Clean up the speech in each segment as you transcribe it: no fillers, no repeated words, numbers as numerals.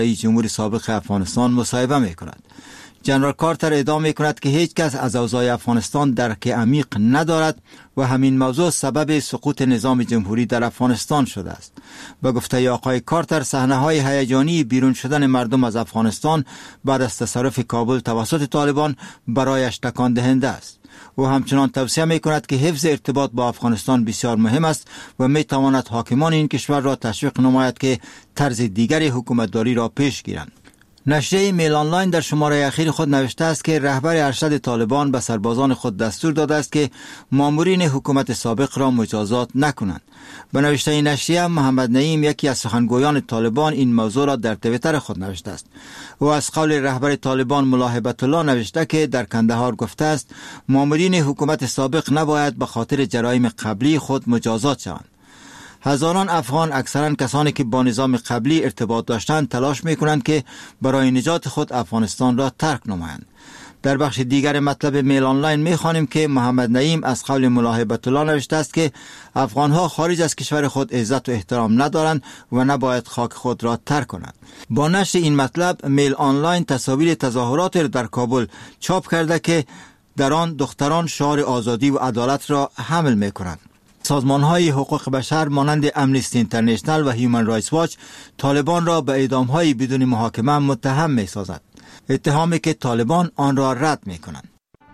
رئیس جمهور سابق افغانستان مصاحبه می‌کند. جنرال کارتر ادعا می‌کند که هیچ کس از اوضاع افغانستان درک عمیق ندارد و همین موضوع سبب سقوط نظام جمهوری در افغانستان شده است. به گفته آقای کارتر، صحنه‌های هیجانی بیرون شدن مردم از افغانستان بعد از تصرف کابل توسط طالبان برایش تکان دهنده است. او همچنان توصیه می‌کند که حفظ ارتباط با افغانستان بسیار مهم است و می‌تواند حاکمان این کشور را تشویق نماید که طرز دیگری حکومتداری را پیش گیرند. نشریه میل آنلاین در شماره اخیر خود نوشته است که رهبر ارشد طالبان به سربازان خود دستور داده است که مامورین حکومت سابق را مجازات نکنند. به نوشته این نشریه، محمد نعیم، یکی از سخنگویان طالبان، این موضوع را در توییتر خود نوشته است. او از قول رهبر طالبان ملا هیبت الله نوشته که در کندهار گفته است مامورین حکومت سابق نباید به خاطر جرایم قبلی خود مجازات شوند. هزاران افغان، اکثرا کسانی که با نظام قبلی ارتباط داشتند، تلاش می‌کنند که برای نجات خود افغانستان را ترک نمایند. در بخش دیگر مطلب میل آنلاین می‌خوانیم که محمد نعیم از قول ملا هیبت الله نوشته است که افغان‌ها خارج از کشور خود عزت و احترام ندارند و نباید خاک خود را ترک کنند. با نشر این مطلب، میل آنلاین تصاویر تظاهرات را در کابل چاپ کرده که در آن دختران شعار آزادی و عدالت را حمل می‌کنند. سازمان‌های حقوق بشر مانند امنیستی اینترنشنل و هیومن رایتس واچ طالبان را به اعدام‌های بدون محاکمه متهم می‌سازد، اتهامی که طالبان آن را رد می‌کنند.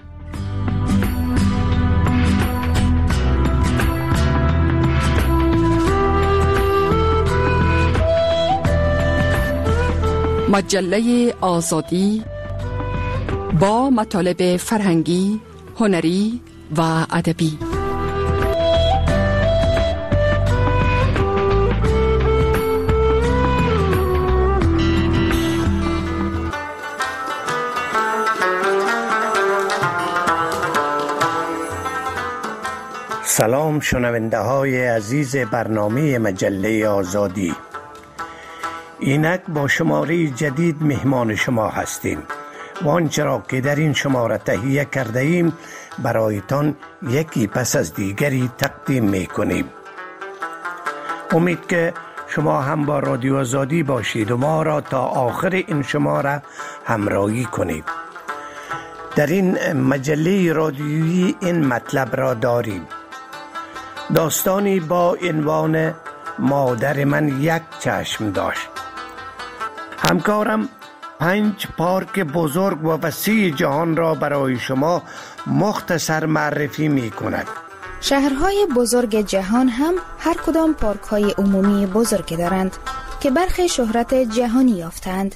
مجله آزادی با مطالب فرهنگی، هنری و ادبی. سلام شنونده های عزیز برنامه مجله آزادی. اینک با شماره جدید مهمان شما هستیم و آنچه را که در این شماره تهیه کرده ایم برایتان یکی پس از دیگری تقدیم میکنیم. امید که شما هم با رادیو آزادی باشید و ما را تا آخر این شماره همراهی کنید. در این مجله رادیویی این مطلب را داریم: داستانی با عنوان مادر من یک چشم داشت. همکارم 5 پارک بزرگ و وسیع جهان را برای شما مختصر معرفی می کند. شهرهای بزرگ جهان هم هر کدام پارک های عمومی بزرگ دارند که برخی شهرت جهانی یافتند.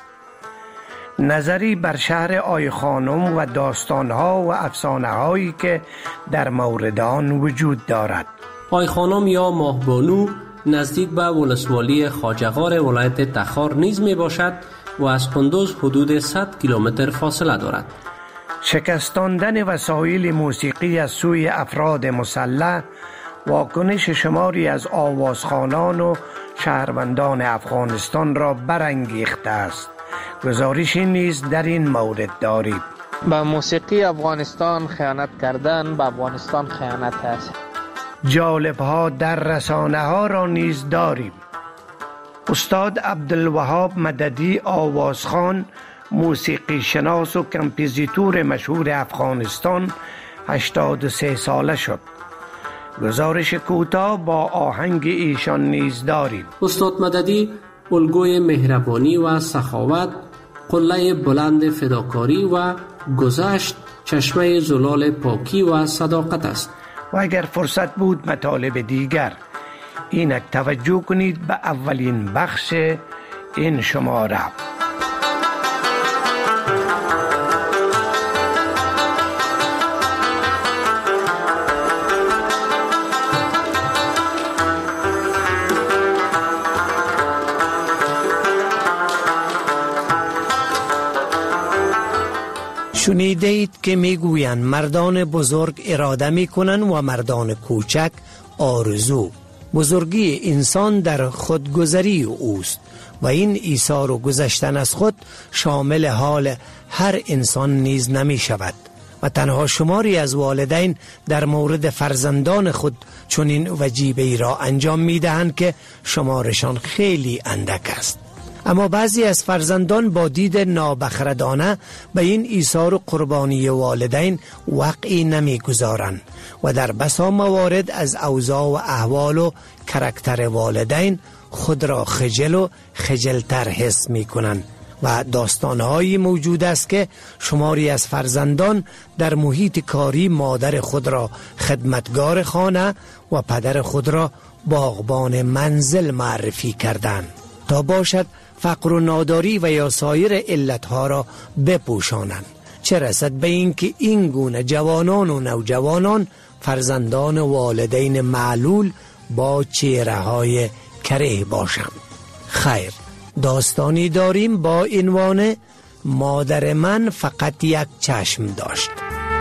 نظری بر شهر آی خانم و داستانها و افسانه‌هایی که در مورد آن وجود دارد. آی خانم یا ماهبانو نزدیک به ولسوالی خواجه‌غار ولایت تخار نیز می باشد و از کندوز حدود 100 کیلومتر فاصله دارد. شکستاندن وسایل موسیقی از سوی افراد مسلح واکنش شماری از آوازخوانان و شهروندان افغانستان را برانگیخته است. گزارشی نیز در این مورد داریم. با موسیقی افغانستان خیانت کردن به افغانستان خیانت است. جالب‌ها در رسانه‌ها را نیز داریم. استاد عبدالوهاب مددی آوازخوان، موسیقی شناس و کمپوزیتور مشهور افغانستان 83 ساله شد. گزارش کوتاه با آهنگ ایشان نیز داریم. استاد مددی الگوی مهربانی و سخاوت، قله بلند فداکاری و گذشت چشمه زلال پاکی و صداقت است. و اگر فرصت بود مطالب دیگر. اینک توجه کنید به اولین بخش این شماره. شنیده اید که میگویند مردان بزرگ اراده میکنند و مردان کوچک آرزو. بزرگی انسان در خودگذری اوست و این ایثار و گذشتن از خود شامل حال هر انسان نیز نمی شود و تنها شماری از والدین در مورد فرزندان خود چنین وجیبه‌ای را انجام می دهند که شمارشان خیلی اندک است. اما بعضی از فرزندان با دید نابخردانه به این ایثار و قربانی والدین وقعی نمیگذارند و در بسا موارد از اوضاع و احوال و کرکتر والدین خود را خجل و خجلتر حس می کنند و داستانهایی موجود است که شماری از فرزندان در محیط کاری مادر خود را خدمتگار خانه و پدر خود را باغبان منزل معرفی کردند تا باشد فقر و ناداری و یا سایر علتها را بپوشانند، چه رسد به این که این گونه جوانان و نوجوانان فرزندان والدین معلول با چهره‌های کره باشند. خیر، داستانی داریم با عنوان مادر من فقط یک چشم داشت.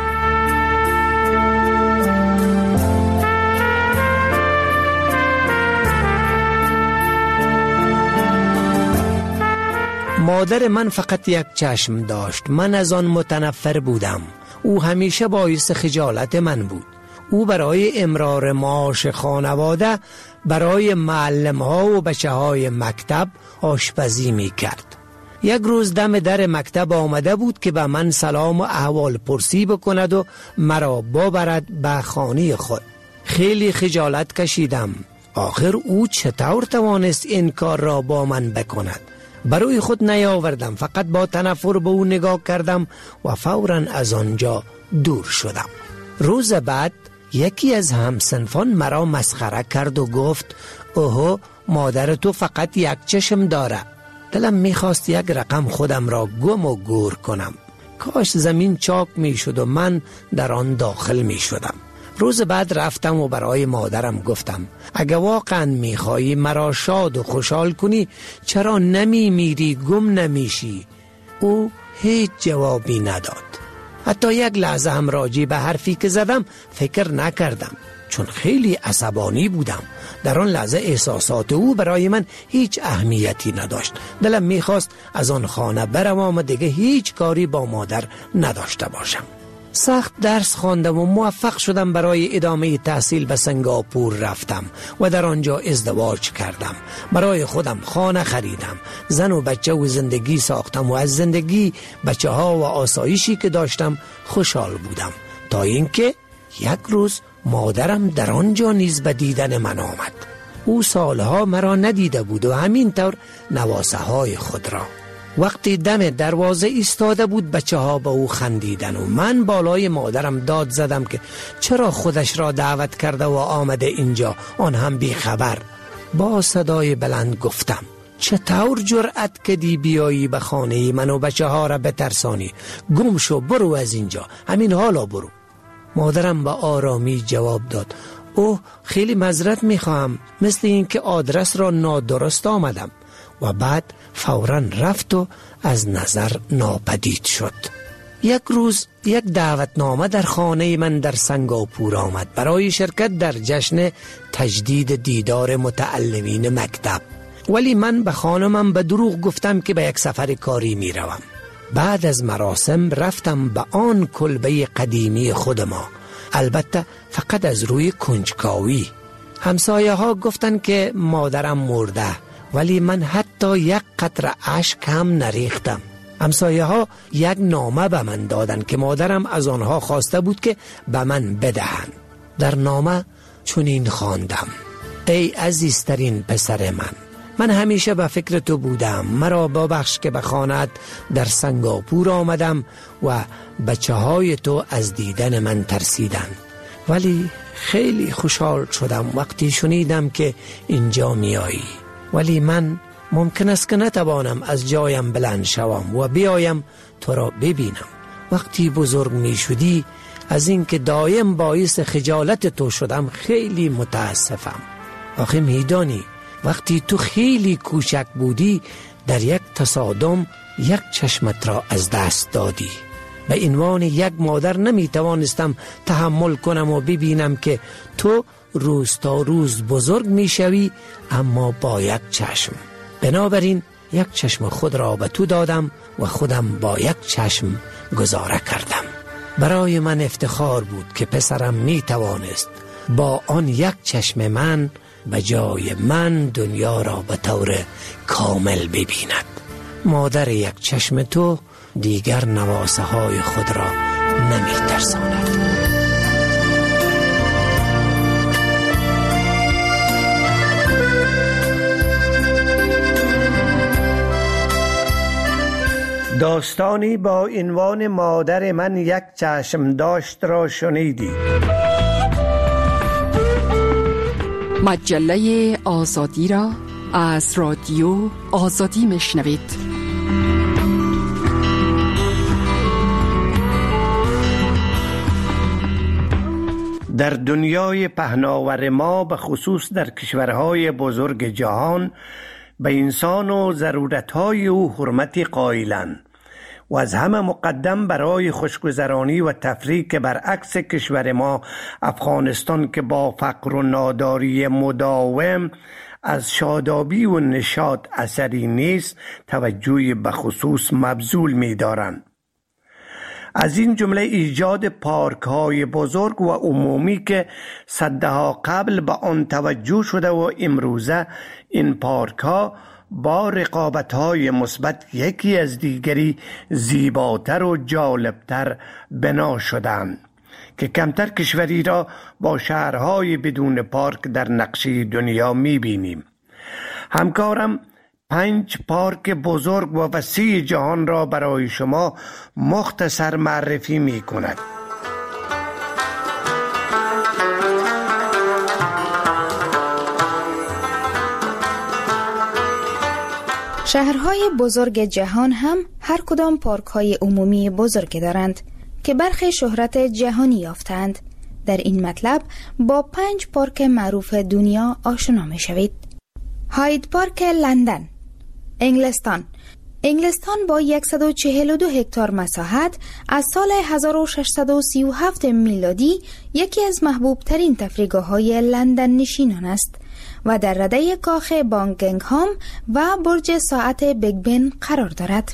مادر من فقط یک چشم داشت. من از آن متنفر بودم. او همیشه باعث خجالت من بود. او برای امرار معاش خانواده برای معلم ها و بچه های مکتب آشپزی می کرد. یک روز دم در مکتب آمده بود که به من سلام و احوال پرسی بکند و مرا ببرد به خانه خود. خیلی خجالت کشیدم. آخر او چطور توانست این کار را با من بکند؟ برای خود نیاوردم، فقط با تنفر به او نگاه کردم و فوراً از آنجا دور شدم. روز بعد یکی از همسنفان مرا مسخره کرد و گفت اوهو، مادر تو فقط یک چشم داره. دلم میخواست یک رقم خودم را گم و گور کنم. کاش زمین چاک میشد و من در آن داخل میشدم. روز بعد رفتم و برای مادرم گفتم اگه واقعا میخوایی مرا شاد و خوشحال کنی چرا نمیمیری، گم نمیشی؟ او هیچ جوابی نداد. حتی یک لحظه هم راجع به حرفی که زدم فکر نکردم، چون خیلی عصبانی بودم. در آن لحظه احساسات او برای من هیچ اهمیتی نداشت. دلم میخواست از آن خانه بروم و دیگه هیچ کاری با مادر نداشته باشم. سخت درس خواندم و موفق شدم. برای ادامه تحصیل به سنگاپور رفتم و در آنجا ازدواج کردم. برای خودم خانه خریدم، زن و بچه و زندگی ساختم و از زندگی، بچه ها و آسایشی که داشتم خوشحال بودم، تا اینکه یک روز مادرم در آنجا نیز به دیدن من آمد. او سالها مرا ندیده بود و همینطور نواسه های خود را. وقتی دم دروازه ایستاده بود بچه ها به او خندیدن و من بالای مادرم داد زدم که چرا خودش را دعوت کرده و آمده اینجا، آن هم بی خبر. با صدای بلند گفتم چطور جرأت کردی بیایی به خانه من و بچه ها را بترسانی؟ گم شو، برو از اینجا، همین حالا برو. مادرم با آرامی جواب داد اوه، خیلی معذرت میخواهم، مثل این که آدرس را نادرست آمدم. و بعد فوراً رفت و از نظر ناپدید شد. یک روز یک دعوتنامه در خانه من در سنگاپور آمد برای شرکت در جشن تجدید دیدار متعلمین مکتب، ولی من به خانمم به دروغ گفتم که به یک سفر کاری می روم. بعد از مراسم رفتم به آن کلبه قدیمی خود ما، البته فقط از روی کنجکاوی. همسایه ها گفتن که مادرم مرده، ولی من حتی یک قطره اشک هم نریختم. همسایه ها یک نامه به من دادن که مادرم از آنها خواسته بود که به من بدهند. در نامه چنین خواندم: ای عزیزترین پسر من همیشه به فکر تو بودم. مرا ببخش که به خانه‌ات در سنگاپور آمدم و بچه های تو از دیدن من ترسیدن، ولی خیلی خوشحال شدم وقتی شنیدم که اینجا میایی. ولی من ممکن است که نتوانم از جایم بلند شوم و بیایم تو را ببینم. وقتی بزرگ می شدی از اینکه دایم باعث خجالت تو شدم خیلی متاسفم. آخه میدانی وقتی تو خیلی کوچک بودی در یک تصادم یک چشمت را از دست دادی. به عنوان یک مادر نمی توانستم تحمل کنم و ببینم که تو روز تا روز بزرگ می شوی اما با یک چشم. بنابراین یک چشم خود را به تو دادم و خودم با یک چشم گذاره کردم. برای من افتخار بود که پسرم می توانست با آن یک چشم من به جای من دنیا را به طور کامل ببیند. مادر یک چشم تو دیگر نواسه های خود را نمی ترساند. داستانی با عنوان مادر من یک چشم داشت را شنیدید. مجله آزادی را از رادیو آزادی میشنوید. در دنیای پهناور ما به خصوص در کشورهای بزرگ جهان به انسان و ضرورتهای او حرمتی قائلند و از همه مقدم برای خوشگذرانی و تفریح که برعکس کشور ما افغانستان که با فقر و ناداری مداوم از شادابی و نشاط اثری نیست توجه به خصوص مبذول می دارند. از این جمله ایجاد پارک های بزرگ و عمومی که صدها قبل به آن توجه شده و امروزه این پارک ها با رقابت های مثبت یکی از دیگری زیباتر و جالبتر بنا شدند که کمتر کشوری را با شهرهای بدون پارک در نقشه دنیا می بینیم. همکارم 5 پارک بزرگ و وسیع جهان را برای شما مختصر معرفی می کند. شهرهای بزرگ جهان هم هر کدام پارک‌های عمومی بزرگ دارند که برخی شهرت جهانی یافتند. در این مطلب با 5 پارک معروف دنیا آشنا می شوید. هاید پارک لندن، انگلستان با 142 هکتار مساحت از سال 1637 میلادی یکی از محبوب ترین تفریحگاه‌های لندن نشینان است و در رده کاخ بانگینگهام و برج ساعت بیگ بن قرار دارد.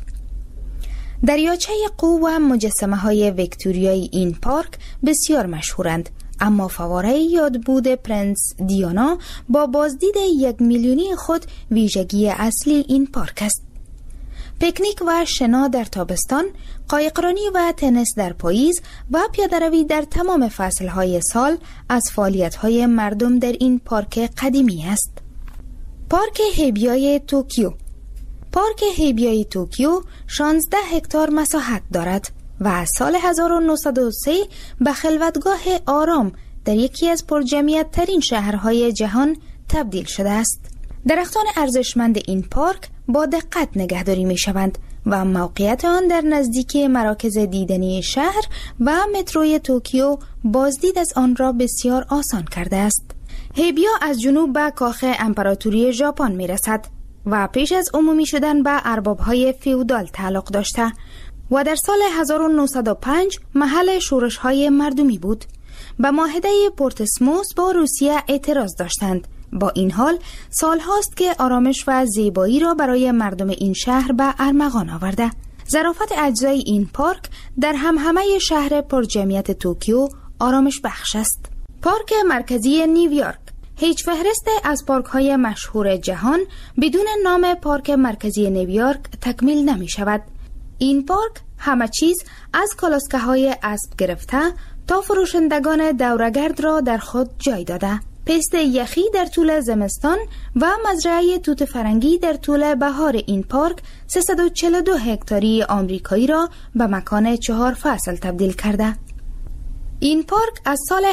دریاچه قو و مجسمه های ویکتوریایی این پارک بسیار مشهورند، اما فواره یادبود پرنس دیانا با بازدید 1 میلیونی خود ویژگی اصلی این پارک است. پیکنیک و شنا در تابستان، قایقرانی و تنیس در پاییز و پیاده‌روی در تمام فصل‌های سال از فعالیت‌های مردم در این پارک قدیمی است. پارک هیبیای توکیو. پارک هیبیای توکیو 16 هکتار مساحت دارد و از سال 1903 به خلوتگاه آرام در یکی از پرجمعیت ترین شهرهای جهان تبدیل شده است. درختان ارزشمند این پارک با دقت نگهداری می شوند و موقعیت آن در نزدیکی مراکز دیدنی شهر و متروی توکیو بازدید از آن را بسیار آسان کرده است. هیبیا از جنوب به کاخ امپراتوری ژاپن می رسد و پیش از عمومی شدن به ارباب‌های فیودال تعلق داشته و در سال 1905 محل شورش‌های مردمی بود. به معاهده پورتسموس با روسیه اعتراض داشتند. با این حال سال هاست که آرامش و زیبایی را برای مردم این شهر به ارمغان آورده. ظرافت اجزای این پارک در همهمه شهر پرجمعیت توکیو آرامش بخش است. پارک مرکزی نیویورک. هیچ فهرست از پارک های مشهور جهان بدون نام پارک مرکزی نیویورک تکمیل نمی شود. این پارک همه چیز از کالسکه های اسب گرفته تا فروشندگان دورگرد را در خود جای داده. پست یخی در طول زمستان و مزرعه توت فرنگی در طول بهار این پارک 342 هکتاری آمریکایی را به مکان 4 فصل تبدیل کرده. این پارک از سال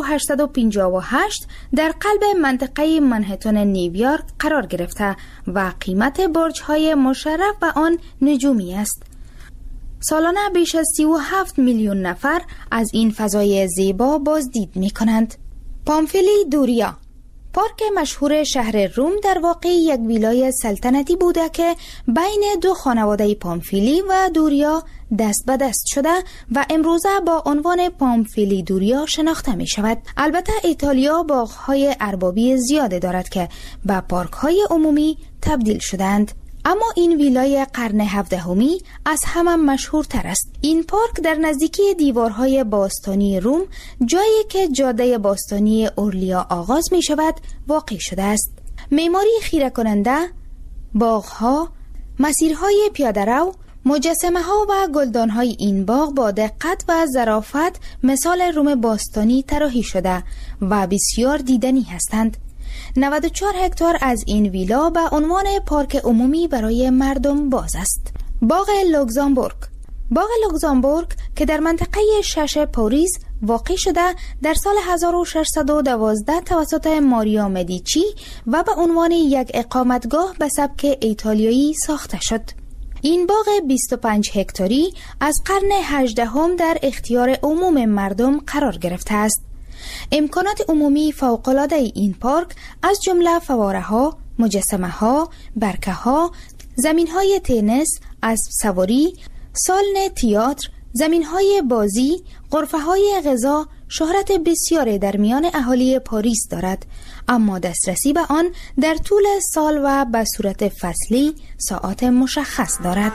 1858 در قلب منطقه منهتن نیویورک قرار گرفته و قیمت برج‌های مشرف به آن نجومی است. سالانه بیش از 37 میلیون نفر از این فضای زیبا بازدید می کنند. پامفیلی دوریا. پارک مشهور شهر روم در واقع یک ویلای سلطنتی بوده که بین 2 خانواده پامفیلی و دوریا دست به دست شده و امروزه با عنوان پامفیلی دوریا شناخته می شود. البته ایتالیا باغ‌های اربابی زیاده دارد که به پارک‌های عمومی تبدیل شدند، اما این ویلای قرن 17 از همه مشهورتر است. این پارک در نزدیکی دیوارهای باستانی روم، جایی که جاده باستانی اورلیا آغاز می شود، واقع شده است. معماری خیره کننده، باغ‌ها، مسیرهای پیاده‌رو، مجسمه‌ها و گلدان‌های این باغ با دقت و ظرافت مثال روم باستانی طراحی شده و بسیار دیدنی هستند. 94 هکتار از این ویلا به عنوان پارک عمومی برای مردم باز است. باغ لوکزامبورگ. باغ لوکزامبورگ که در منطقه 6 پاریس واقع شده، در سال 1612 توسط ماریا مدیچی و به عنوان یک اقامتگاه به سبک ایتالیایی ساخته شد. این باغ 25 هکتاری از قرن 18 در اختیار عموم مردم قرار گرفته است. امکانات عمومی فوق‌العاده این پارک از جمله فواره‌ها، مجسمه‌ها، برکه‌ها، زمین‌های تنیس، اسب سواری، سالن تئاتر، زمین‌های بازی، غرفه‌های غذا شهرت بسیاری در میان اهالی پاریس دارد، اما دسترسی به آن در طول سال و به صورت فصلی ساعات مشخص دارد.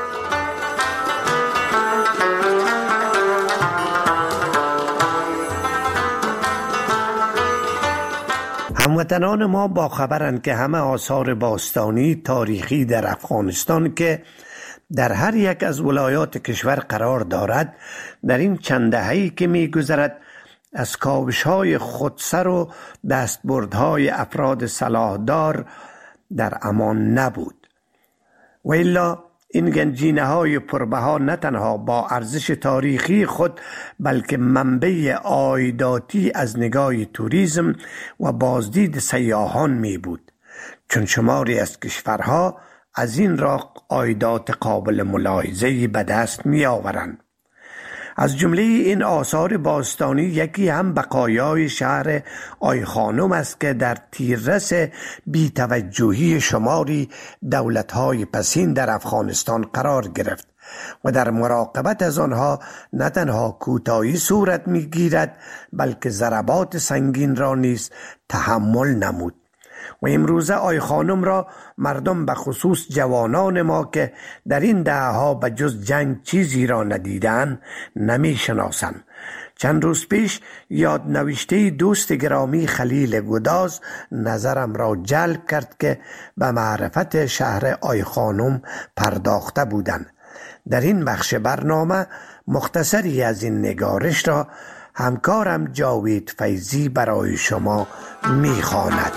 هموطنان ما با خبرند که همه آثار باستانی تاریخی در افغانستان که در هر یک از ولایات کشور قرار دارد، در این چند دهه‌ای که می‌گذرد از کاوش‌های خودسر و دستبردهای افراد سلاحدار در امان نبود. و الا این گنجینه‌های پربها نه تنها با ارزش تاریخی خود بلکه منبع عایداتی از نگاه توریسم و بازدید سیاحان می بود، چون شماری از کشورها از این را عایدات قابل ملاحظه‌ای به دست می آورند. از جمله این آثار باستانی یکی هم بقایای شهر آیخانم است که در تیررس بی‌توجهی شماری دولت‌های پسین در افغانستان قرار گرفت و در مراقبت از آنها نه تنها کوتاهی صورت می‌گیرد بلکه ضربات سنگین را نیز تحمل نمود. و امروزه آی خانم را مردم به خصوص جوانان ما که در این دهه‌ها به جز جنگ چیزی را ندیدند نمی شناسند. چند روز پیش یادنوشته دوست گرامی خلیل گداز نظرم را جلب کرد که به معرفت شهر آی خانم پرداخته بودند. در این بخش برنامه مختصری از این نگارش را همکارم جاوید فیضی برای شما می‌خواند.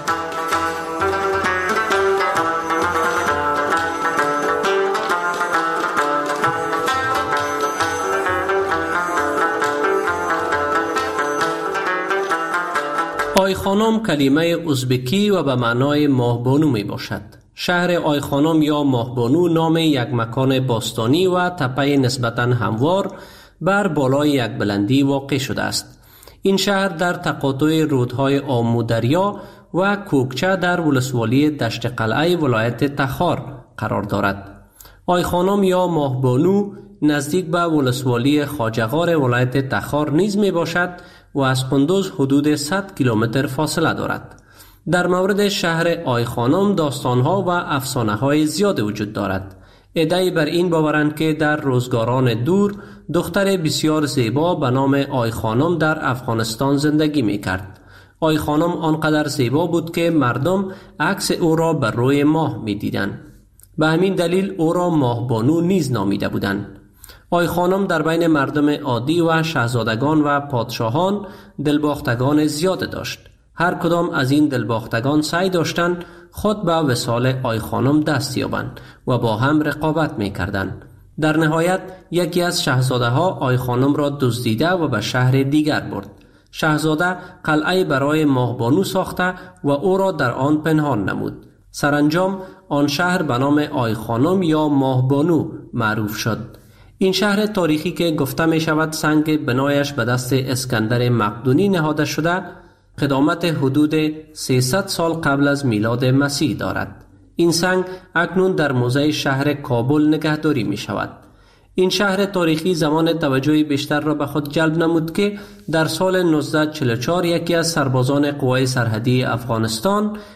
آی خانم کلمه ازبکی و به معنای ماهبانو می باشد. شهر آی خانم یا ماهبانو نام یک مکان باستانی و تپه نسبتاً هموار بر بالای یک بلندی واقع شده است. این شهر در تقاطع رودهای آمو دریا و کوکچه در ولسوالی دشت قلعه ولایت تخار قرار دارد. آی خانم یا ماهبانو نزدیک به ولسوالی خواجه‌غار ولایت تخار نیز می باشد و از قندوز حدود 100 کیلومتر فاصله دارد. در مورد شهر آی خانم داستانها و افسانه‌های زیاد وجود دارد. عده‌ای بر این باورند که در روزگاران دور دختر بسیار زیبا به نام آی خانم در افغانستان زندگی می‌کرد. آی خانم آنقدر زیبا بود که مردم عکس او را بر روی ماه می‌دیدند. به همین دلیل او را ماهبانو نیز نامیده بودند. آی خانم در بین مردم عادی و شاهزادگان و پادشاهان دلباختگان زیاد داشت. هر کدام از این دلباختگان سعی داشتند خود به وصال آی خانم دست یابند و با هم رقابت می‌کردند. در نهایت یکی از شاهزاده ها آی خانم را دزدیده و به شهر دیگر برد. شاهزاده قلعه برای ماهبانو ساخته و او را در آن پنهان نمود. سرانجام آن شهر به نام آی خانم یا ماهبانو معروف شد. این شهر تاریخی که گفته می شود سنگ بنایش به دست اسکندر مقدونی نهاده شده، قدامت حدود 300 سال قبل از میلاد مسیح دارد. این سنگ اکنون در موزه شهر کابل نگهداری می شود. این شهر تاریخی زمان توجه بیشتر را به خود جلب نمود که در سال 1944 یکی از سربازان قوای سرحدی افغانستان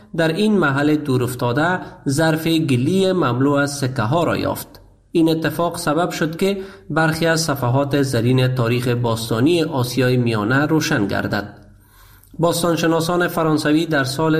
در این محل دورافتاده ظرف گلی مملو از سکه ها را یافت. این اتفاق سبب شد که برخی از صفحات زرین تاریخ باستانی آسیای میانه روشن گردد. باستانشناسان فرانسوی در سال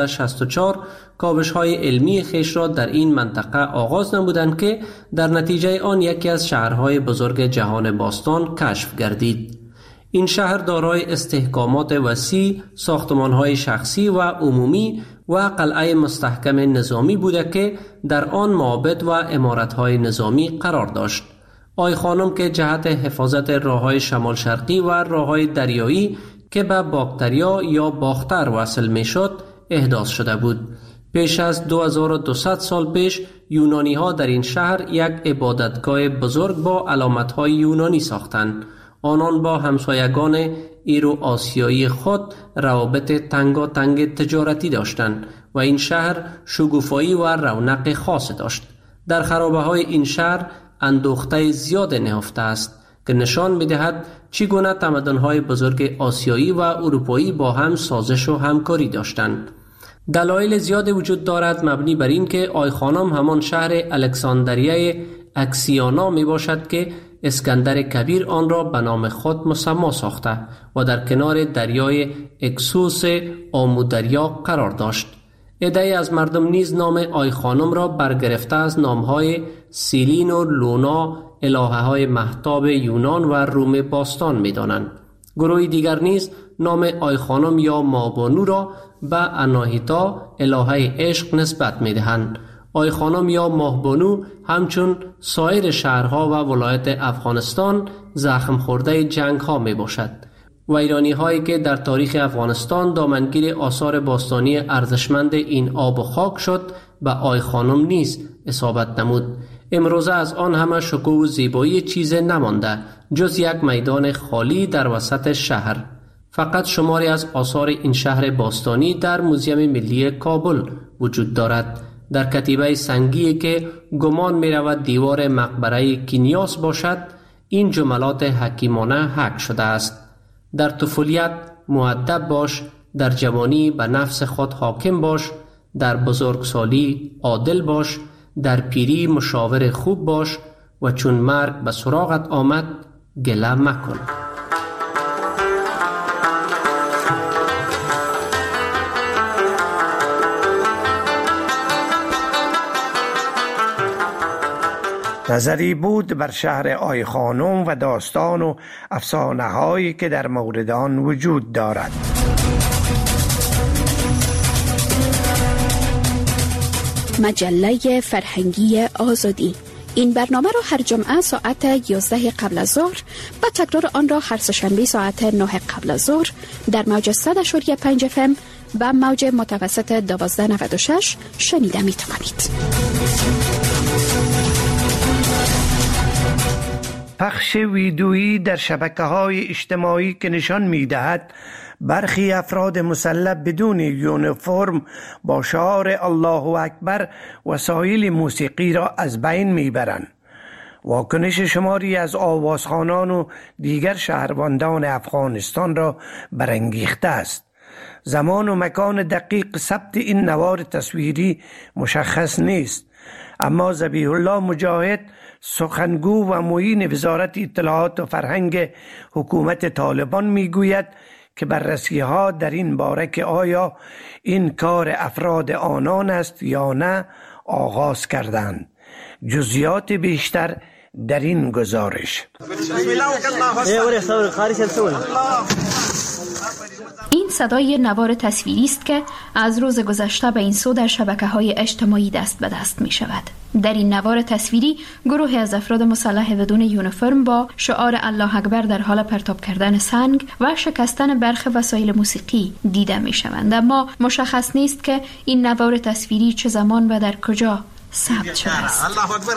1964 کاوش‌های علمی خیش را در این منطقه آغاز نمودند که در نتیجه آن یکی از شهرهای بزرگ جهان باستان کشف گردید. این شهر دارای استحکامات وسیع، ساختمان‌های شخصی و عمومی و قلعه مستحکم نظامی بوده که در آن معابد و عمارت‌های نظامی قرار داشت. آی خانم که جهت حفاظت راه‌های شمال شرقی و راه‌های دریایی که به باکتریا یا باختر وصل می‌شد احداث شده بود. پیش از 2200 سال پیش یونانی‌ها در این شهر یک عبادتگاه بزرگ با علامت‌های یونانی ساختند. آنان با همسایگان ایرو آسیایی خود روابط تنگاتنگ تجارتی داشتند و این شهر شکوفایی و رونق خاص داشت. در خرابه‌های این شهر اندوخته زیاد نهفته است که نشان می‌دهد چگونه تمدن‌های بزرگ آسیایی و اروپایی با هم سازش و همکاری داشتند. دلایل زیاد وجود دارد مبنی بر این که آی خانم همان شهر الکساندریه اکسیانا می باشد که اسکندر کبیر آن را به نام خود مسمی ساخته و در کنار دریای اکسوس آمودریا قرار داشت. عده‌ای از مردم نیز نام آی خانم را برگرفته از نامهای سیلین و لونا الهه‌های مهتاب یونان و روم باستان می دانند. گروهی دیگر نیز نام آی خانم یا مابانو را به اناهیتا الهه عشق نسبت می دهند. آی خانم یا ماهبانو همچون سایر شهرها و ولایت افغانستان زخم خورده جنگ ها می باشد. ویرانی هایی که در تاریخ افغانستان دامنگیر آثار باستانی ارزشمند این آب و خاک شد به آی خانم نیز اصابت نمود. امروزه از آن همه شکوه و زیبایی چیز نمانده جز یک میدان خالی در وسط شهر. فقط شماری از آثار این شهر باستانی در موزیم ملی کابل وجود دارد. در کتیبه سنگی که گمان می رود دیوار مقبره کینیاس باشد این جملات حکیمانه حک شده است: در طفولیت مؤدب باش، در جوانی به نفس خود حاکم باش، در بزرگسالی عادل باش، در پیری مشاور خوب باش و چون مرگ به سراغت آمد گله مکن. نظری بود بر شهر آی خانم و داستان و افسانه هایی که در مورد آن وجود دارد. مجله فرهنگی آزادی. این برنامه را هر جمعه ساعت 11 قبل از ظهر و تکرار آن را هر سه‌شنبه ساعت 9 قبل از ظهر در موج 100.5 FM و موج متوسط 1296 شنیده می توانید. پخش ویدیویی در شبکه‌های اجتماعی که نشان می‌دهد برخی افراد مسلح بدون یونیفرم با شعار الله اکبر وسایل موسیقی را از بین میبرند. واکنش شماری از آوازخوانان و دیگر شهروندان افغانستان را برانگیخته است. زمان و مکان دقیق ثبت این نوار تصویری مشخص نیست، اما ذبیح الله مجاهد سخنگو و معین وزارت اطلاعات و فرهنگ حکومت طالبان میگوید که بررسی‌ها در این باره که آیا این کار افراد آنان است یا نه آغاز کردند. جزئیات بیشتر در این گزارش. این صدای نوار تصویری است که از روز گذشته به این سو در شبکه‌های اجتماعی دست به دست می شود. در این نوار تصویری گروهی از افراد مسلح بدون یونیفرم با شعار الله اکبر در حال پرتاب کردن سنگ و شکستن برخی وسایل موسیقی دیده می شوند، اما مشخص نیست که این نوار تصویری چه زمان و در کجا ثبت شده است. الله اکبر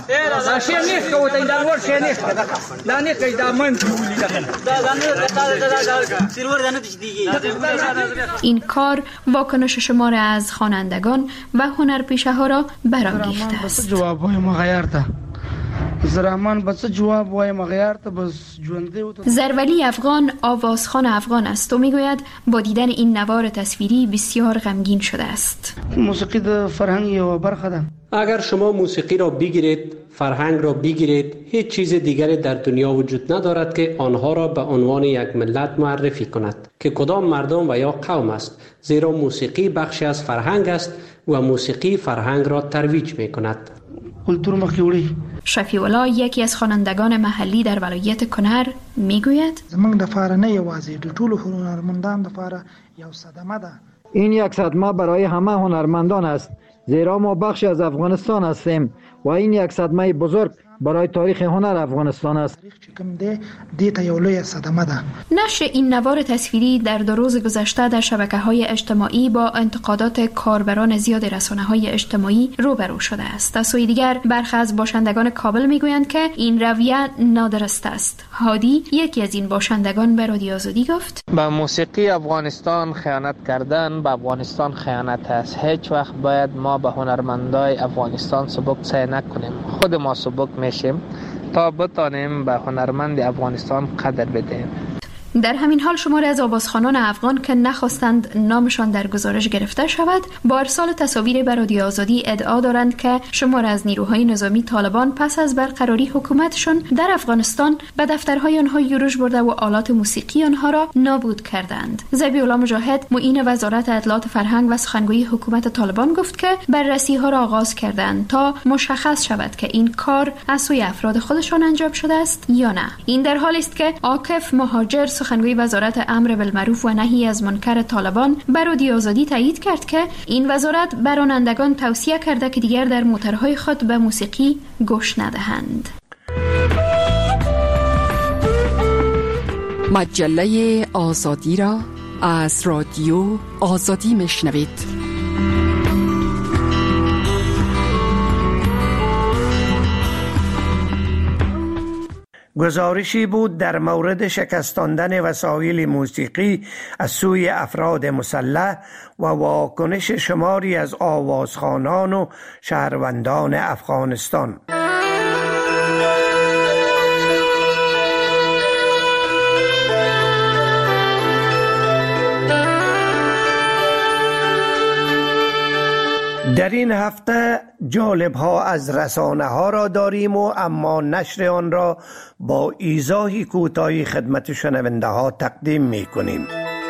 این کار واکنش شمار از خوانندگان و هنرپیشه ها را برانگیخته است. جوابای مغیرته زرهمان بس جواب وایم غیر تا بس جونده و زرولی افغان آوازخوان افغان است و میگوید با دیدن این نوار تصویری بسیار غمگین شده است. موسیقی د فرهنگ یو برخه ده. اگر شما موسیقی را بگیرید، فرهنگ را بگیرید، هیچ چیز دیگری در دنیا وجود ندارد که آنها را به عنوان یک ملت معرفی کند که کدام مردم و یا قوم است، زیرا موسیقی بخشی از فرهنگ است و موسیقی فرهنگ را ترویج می کند. کلتور مخیوری. شفیع الله یکی از خوانندگان محلی در ولایت کنر میگوید زمونږ د فاره نه یوازې د ټولو هنرمندان د فاره یو صدمه ده. این یک صدمه برای همه هنرمندان است، زیرا ما بخشی از افغانستان هستیم و این یک صدمه بزرگ برای تاریخ هنر افغانستان است. نشر این نوار تصویری در 2 روز گذشته در شبکه‌های اجتماعی با انتقادات کاربران زیاد رسانه‌های اجتماعی روبرو شده است. از سوی دیگر برخی از باشندگان کابل میگویند که این رویه نادرست است. هادی یکی از این باشندگان به رادیو آزادی گفت: به موسیقی افغانستان خیانت کردن به افغانستان خیانت است. هیچ وقت باید ما به هنرمندای افغانستان سبک سعی نکنیم. خود ما سبک میشیم تا بتانیم به هنرمند افغانستان قدر بدهیم. در همین حال شماری از آوازخوانان افغان که نخواستند نامشان در گزارش گرفته شود با ارسال تصاویر به رادیو آزادی ادعا دارند که شماری از نیروهای نظامی طالبان پس از برقراری حکومتشان در افغانستان به دفترهای آنها یورش برده و آلات موسیقی آنها را نابود کردند. ذبیح الله مجاهد معین وزارت اطلاعات فرهنگ و سخنگوی حکومت طالبان گفت که بررسی ها را آغاز کردند تا مشخص شود که این کار از سوی افراد خودشان انجام شده است یا نه. این در حالی است که عاکف مهاجر سخنگوی وزارت امر بالمعروف و نهی از منکر طالبان بر رادیو آزادی تایید کرد که این وزارت بر رانندگان توصیه کرده که دیگر در موترهای خود به موسیقی گوش ندهند. مجله آزادی را از رادیو آزادی میشنوید. گزارشی بود در مورد شکستاندن وسایل موسیقی از سوی افراد مسلح و واکنش شماری از آوازخوانان و شهروندان افغانستان. در این هفته جالب ها از رسانه ها را داریم و اما نشر آن را با ایضاحی کوتاهی خدمت شنونده ها تقدیم می کنیم.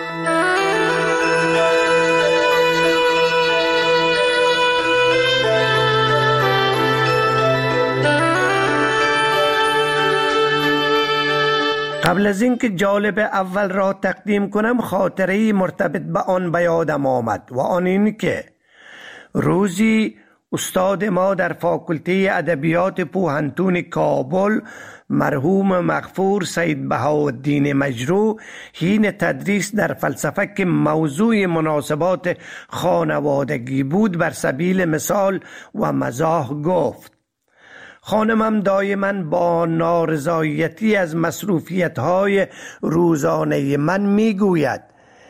قبل از اینکه جالب اول را تقدیم کنم خاطره‌ای مرتبط به آن به یادم آمد و آن این که روزی استاد ما در فاکولته ادبیات پوهنتون کابل مرحوم مغفور سید بهاءالدین مجروح حین تدریس در فلسفه که موضوع مناسبات خانوادگی بود بر سبیل مثال و مزاح گفت: خانمم دائما با نارضایتی از مصروفیت‌های روزانه من میگوید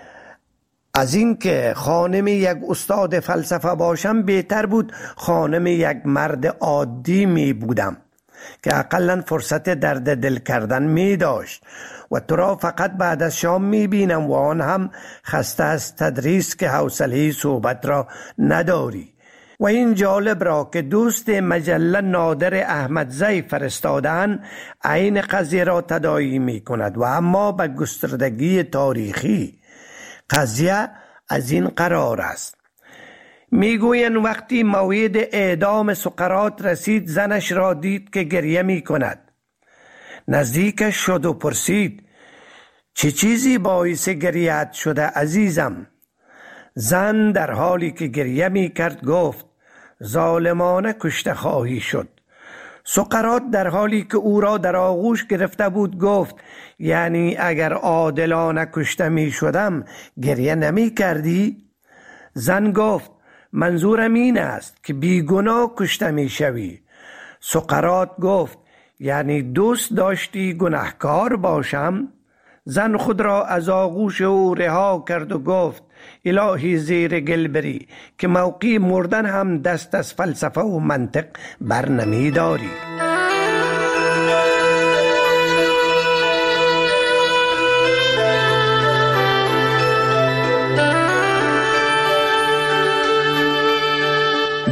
از اینکه خانم یک استاد فلسفه باشم بهتر بود خانم یک مرد عادی می بودم که اقلا فرصت درد دل کردن می داشت و تو را فقط بعد از شام می بینم و آن هم خسته از تدریس که حوصله صحبت را نداری. و این جالب را که دوست مجله نادر احمدزی فرستادن عین قضیه را تداعی می کند و اما به گستردگی تاریخی. قضیه از این قرار است: میگویند وقتی موعد اعدام سقراط رسید زنش را دید که گریه می کند. نزدیکش شد و پرسید: چه چیزی باعث گریه‌ات شده عزیزم؟ زن در حالی که گریه می کرد گفت: ظالمانه کشته خواهی شد. سقراط در حالی که او را در آغوش گرفته بود گفت: یعنی اگر عادلانه کشته می شدم گریه نمی کردی؟ زن گفت: منظورم این است که بیگناه کشته می شوی. سقراط گفت: یعنی دوست داشتی گناهکار باشم؟ زن خود را از آغوش او رها کرد و گفت: الهی زیر گل بری که موقع مردن هم دست از فلسفه و منطق بر نمی داری.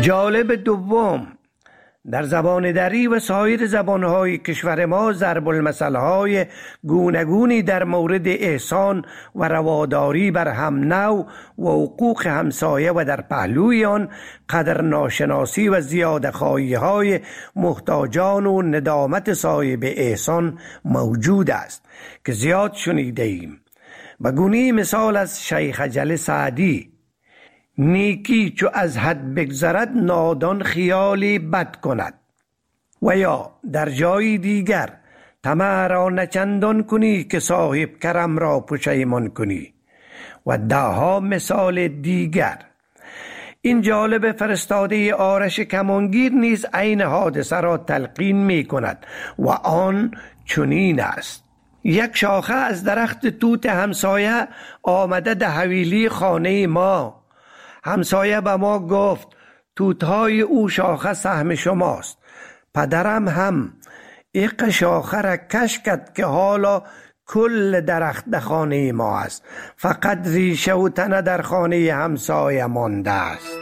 جالب دوم، در زبان دری و سایر زبانهای کشور ما ضرب المثلهای گوناگونی در مورد احسان و رواداری بر هم نوع و حقوق همسایه و در پهلوی آن قدر ناشناسی و زیاده خواهی های محتاجان و ندامت صاحب احسان موجود است که زیاد شنیده ایم. و گونه مثال از شیخ اجل سعدی: نیکی چو از حد بگذرد نادان خیالی بد کند. و یا در جای دیگر: طمع را نچندان کنی که صاحب کرم را پشیمان کنی. و دهها مثال دیگر. این جالب فرستاده آرش کمانگیر نیز عین حادثه را تلقین می کند و آن چنین است: یک شاخه از درخت توت همسایه آمده ده حویلی خانه ما. همسایه به ما گفت توتهای او شاخه سهم شماست. پدرم هم ایق شاخه را کش کرد که حالا کل درخت در خانه ما است، فقط ریشه و تنه در خانه همسایه مانده است.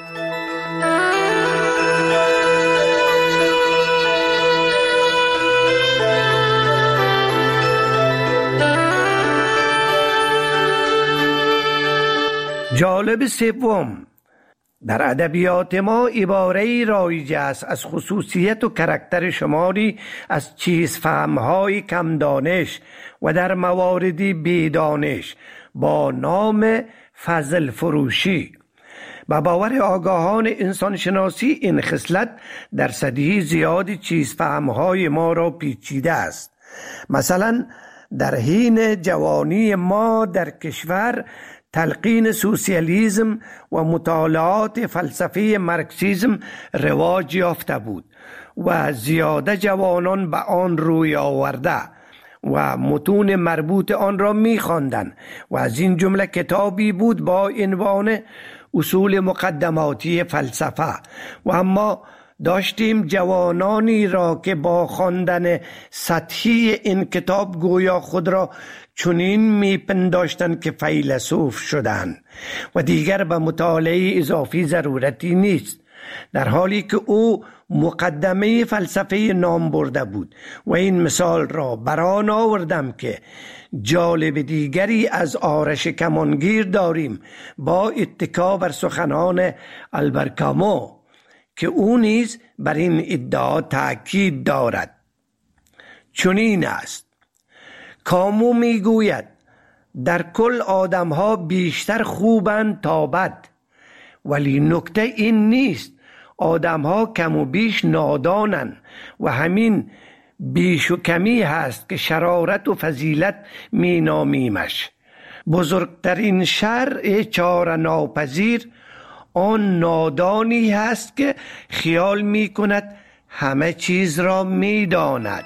جالب سوم، در ادبیات ما عباره‌ای رایج است از خصوصیت و کرکتر شماری از چیز فهم‌های کم دانش و در مواردی بیدانش با نام فضل فروشی. به باور آگاهان انسانشناسی این خصلت در سطح زیادی چیز فهم‌های ما را پیچیده است. مثلا در حین جوانی ما در کشور تلقین سوسیالیسم و مطالعات فلسفه مارکسیسم رواج یافته بود و زیاده جوانان به آن روی آورده و متون مربوط آن را می‌خواندند و از این جمله کتابی بود با عنوان اصول مقدماتی فلسفه. و اما داشتیم جوانانی را که با خواندن سطحی این کتاب گویا خود را چنین میپنداشتند که فیلسوف شدند و دیگر به مطالعه اضافی ضرورتی نیست، در حالی که او مقدمه فلسفه نام برده بود. و این مثال را بران آوردم که جالب دیگری از آرش کمانگیر داریم با اتکا بر سخنان آلبر کامو که او نیز بر این ادعا تأکید دارد. چنین است: کامو میگوید در کل آدمها بیشتر خوبند تا بد، ولی نکته این نیست، آدمها کم و بیش نادانند و همین بیش و کمی هست که شرارت و فضیلت می نامیمش. بزرگترین شر چاره ناپذیر آن نادانی هست که خیال می کند همه چیز را می داند.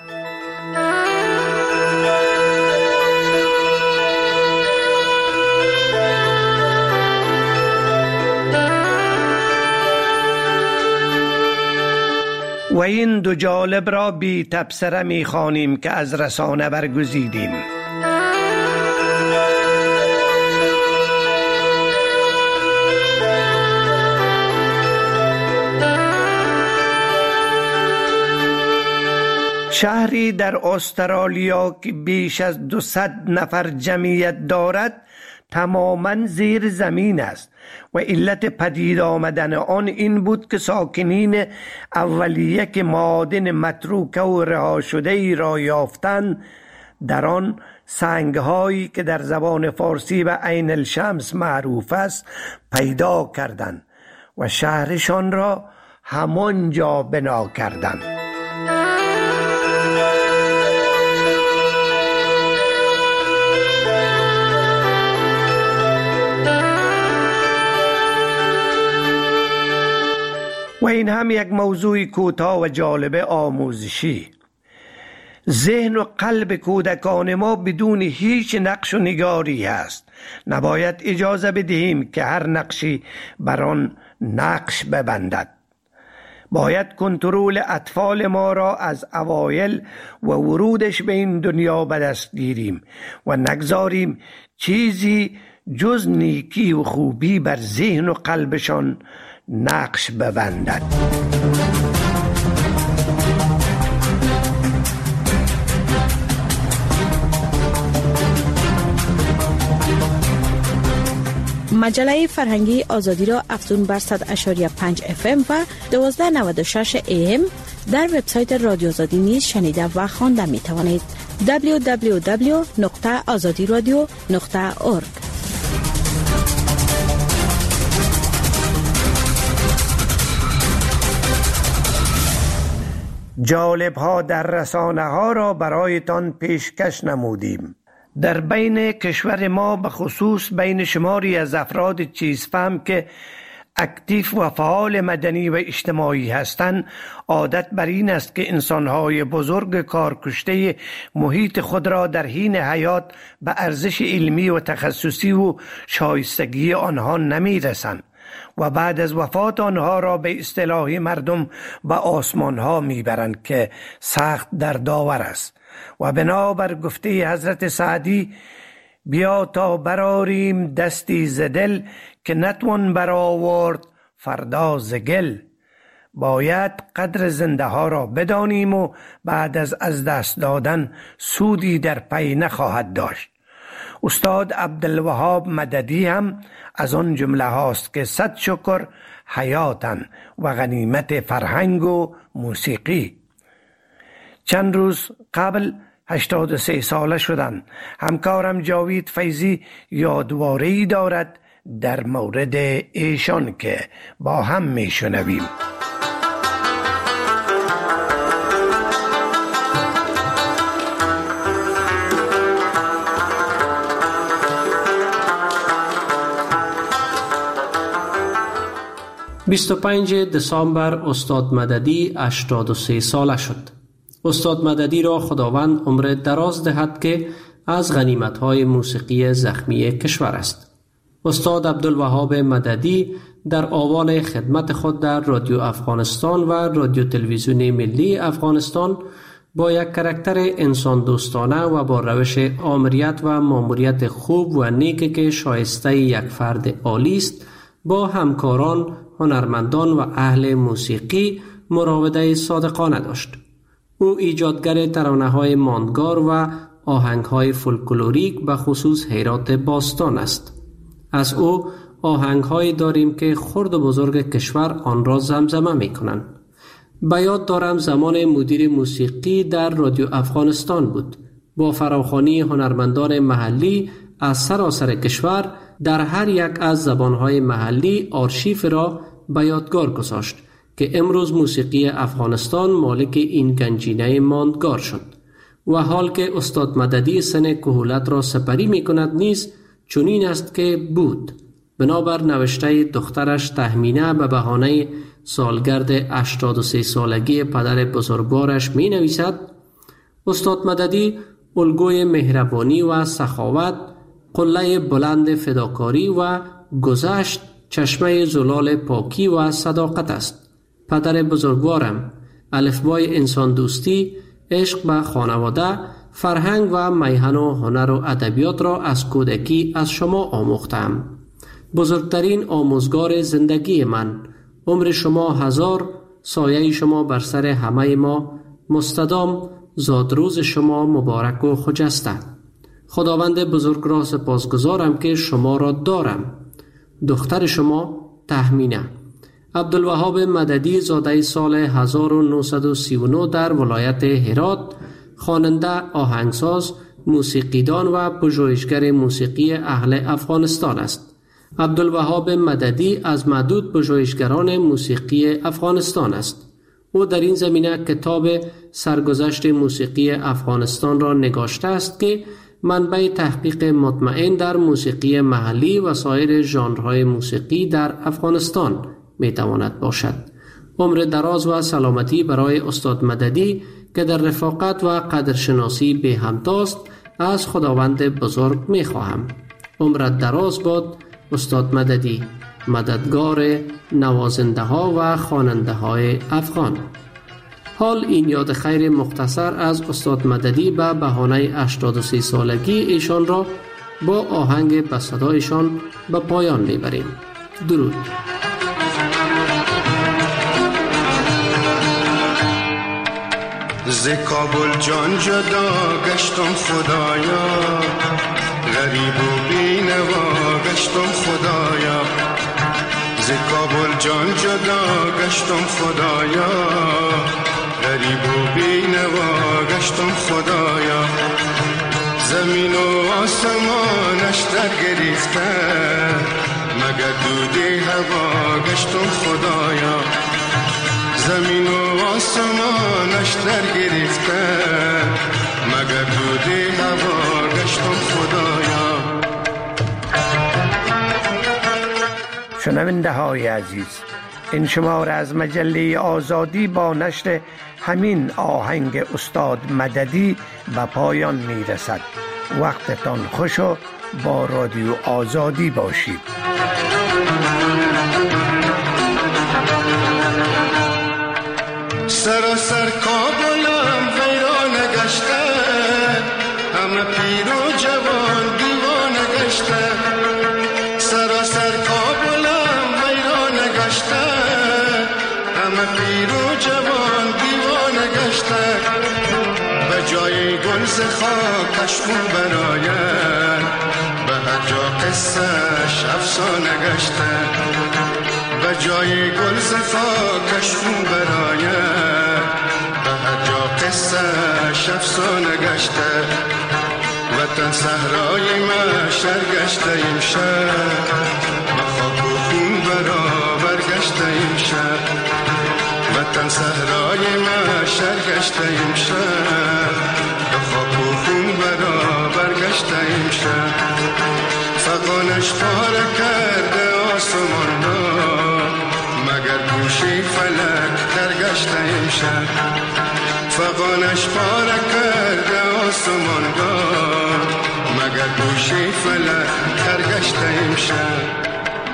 و این دو جالب را بی تبصره می خوانیم که از رسانه برگزیدیم. شهری در استرالیا که بیش از 200 نفر جمعیت دارد تماما زیر زمین است و علت پدید آمدن آن این بود که ساکنین اولیه که معادن متروکه و رها شده ای را یافتند در آن سنگهایی که در زبان فارسی به عین الشمس معروف است پیدا کردند و شهرشان را همانجا بنا کردند. و این هم یک موضوع کوتاه و جالب آموزشی. ذهن و قلب کودکان ما بدون هیچ نقش و نگاری هست. نباید اجازه بدهیم که هر نقشی بر آن نقش ببندد. باید کنترل اطفال ما را از اوایل و ورودش به این دنیا به دست گیریم و نگذاریم چیزی جز نیکی و خوبی بر ذهن و قلبشان نقش ببندد. مجله فرهنگی آزادی را افزون بر 100.5 FM و 1296 AM در وبسایت رادیو آزادی نیز شنیده و خوانده می توانید. www.azadiradio.org. جالب ها در رسانه ها را برایتان پیشکش نمودیم. در بین کشور ما به خصوص بین شماری از افراد چیزفهم که اکتیو و فعال مدنی و اجتماعی هستند، عادت بر این است که انسانهای بزرگ کارکشته محیط خود را در حین حیات به ارزش علمی و تخصصی و شایستگی آنها نمی رسند و بعد از وفات آنها را به اصطلاح مردم به آسمان ها می برند که سخت دردآور است. و بنابر گفته حضرت سعدی: بیا تا براریم دستی ز دل که نتوان برآورد فردا ز گل. باید قدر زنده ها را بدانیم و بعد از دست دادن سودی در پی نخواهد داشت. استاد عبدالوهاب مددی هم از آن جمله هاست که 100 شکر حیاتن و غنیمت فرهنگ و موسیقی. چند روز قبل 83 ساله شدند. همکارم جاوید فیضی یادواره‌ای دارد در مورد ایشان که با هم میشنویم. – 25 دسامبر استاد مددی 83 ساله شد. استاد مددی را خداوند عمر دراز دهد که از غنیمت‌های موسیقی زخمی کشور است. استاد عبدالوهاب مددی در آوان خدمت خود در رادیو افغانستان و رادیو تلویزیون ملی افغانستان با یک کاراکتر انسان دوستانه و با روش آمریت و ماموریت خوب و نیک که شایسته یک فرد عالی است، با همکاران، هنرمندان و اهل موسیقی مراوده صادقانه داشت. او ایجادگر ترانه‌های ماندگار و آهنگ‌های فولکلوریک به خصوص هرات باستان است. از او آهنگ‌هایی داریم که خرد و بزرگ کشور آن را زمزمه می‌کنند. به یاد دارم زمان مدیر موسیقی در رادیو افغانستان بود. با فراخوانی هنرمندان محلی از سراسر کشور در هر یک از زبان‌های محلی آرشیف را به یادگار گذاشت که امروز موسیقی افغانستان مالک این گنجینه ماندگار شد. و حال که استاد مددی سن کهولت را سپری می کند نیز چنین است که بود. بنابر نوشته دخترش تهمینه به بهانه سالگرد 83 سالگی پدر بزرگوارش می نویسد: استاد مددی الگوی مهربانی و سخاوت، قله بلند فداکاری و گذشت چشمه زلال پاکی و صداقت است. پدر بزرگوارم، الفبای انسان دوستی، عشق به خانواده، فرهنگ و میهن و هنر و ادبیات را از کودکی از شما آموختم. بزرگترین آموزگار زندگی من. عمر شما 1000، سایه شما بر سر همه ما مستدام، زادروز شما مبارک و خجسته. خداوند بزرگ را سپاسگزارم که شما را دارم. دختر شما تهمینه. عبدالوهاب مددی زاده سال 1939 در ولایت هرات، خواننده، آهنگساز، موسیقیدان و پژوهشگر موسیقی اهل افغانستان است. عبدالوهاب مددی از معدود پژوهشگران موسیقی افغانستان است. او در این زمینه کتاب سرگذشت موسیقی افغانستان را نگاشته است که منبع تحقیق مطمئن در موسیقی محلی و سایر ژانرهای موسیقی در افغانستان می تواند باشد. عمر دراز و سلامتی برای استاد مددی که در رفاقت و قدرشناسی به همتاست از خداوند بزرگ می خواهم. عمرت دراز باد استاد مددی، مددگار نوازنده ها و خواننده های افغان. حال این یاد خیر مختصر از استاد مددی به بهانه 83 سالگی ایشان را با آهنگ به صدایشان به پایان میبریم. درود. ز کابل جان جدا گشتم خدایا، غریب و بینوا گشتم خدایا. ز کابل جان جدا گشتم خدایا، غریب و بینوا گشتم خدایا. زمین و آسمانش در گریفته، مگر دودی هوا گشتم خدایا. زمین و آسمانش در گریفته، مگر دودی هوا گشتم خدایا. شنونده های عزیز، این شماره از مجله آزادی با نشر همین آهنگ استاد مددی به پایان می رسد. وقتتان خوش و با رادیو آزادی باشید. سراسر کابلم ویران گشته، همه پیر و جوان دیوانه گشته. سراسر کابلم ویران گشته، همه پیر و جوان دیوانه گشته. به جای گل ز خاکش خون براید، به هر جا قصه‌اش افسانه گشته. به جای گل ز خاکش خون براید، به هر جا قصه‌اش افسانه گشته. وطن صحرای محشر گشته امشب، به خاک و خون برابر گشته امشب. وطن صحرای محشر گشته امشب، به خاک و خون برابر گشته امشب. فغانش پاره کرده آسمان را، مگر گوشه فلک درگشته امشب. فغانش پاره کرده آسمان را، مگر گوشه فلک درگشته امشب.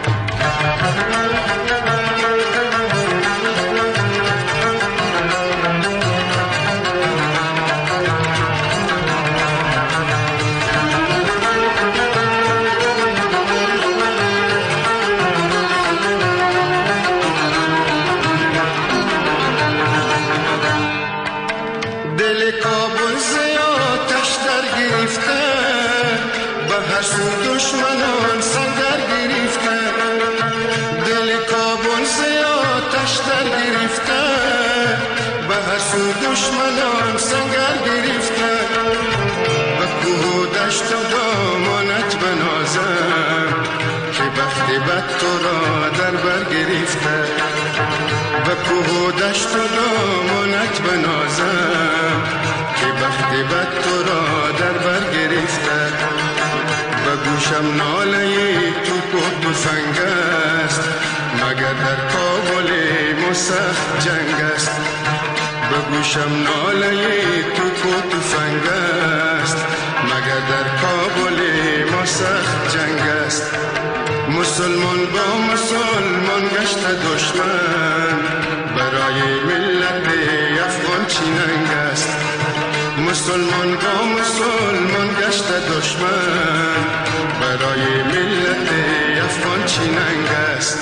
دشمنان سنگر گرفته، دل کابل ز آتش در گرفته. به هر سو دشمنان سنگر گرفته، به کوه و دشت و دامانت بنازم، که بخت بد تو را در بر گرفته. به کوه و دشت و دامانت بنازم، که بخت بد تو را در بر گرفته. به گوشم ناله توپ و تفنگ است، مگر در کابل ما سخت جنگ است. به گوشم ناله توپ و تفنگ است، مگر در کابل ما سخت جنگ است. مسلمان با مسلمان گشت دشمن، برای ملت افغان چی ننگ است. مسلمان با مسلمان گشت دشمن، برای ملت افغان چی ننگ است.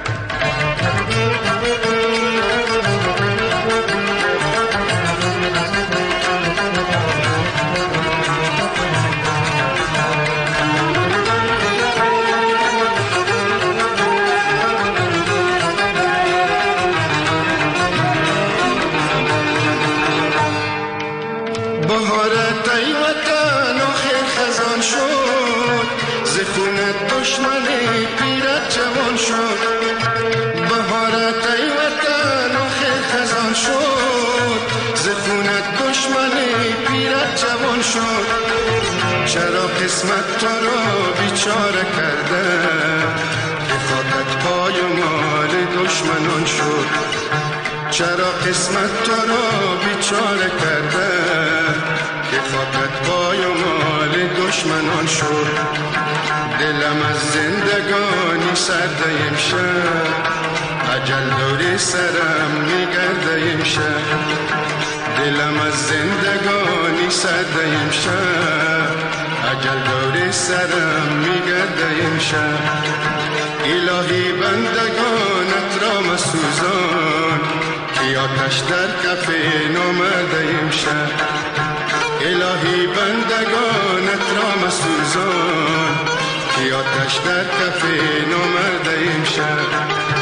بهارت ای وطن آخر خزان شد، ز خونت دشمن پیرت جوان شد. بهارت ای وطن آخر خزان شد، ز خونت دشمن پیرت جوان شد. چرا قسمت تو را بیچاره کرده، که خاکت پای و مال دشمنان شد. چرا قسمت تو را بیچاره کرده، که خاکت پای و مال دشمنان شد. دلم از زندگانی سرده امشب، اجل دوری سرم میگرده امشب. دلم از زندگانی سرده امشب، اجل دوری سرم میگرده امشب. الهی بندگانت را مسوزان، که آتش در کف نامرده امشب الهی بندگانت را مسوزان کی آتش در کف نامرده امشب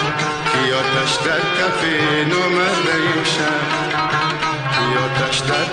کی آتش در کف نامرده امشب کی آتش در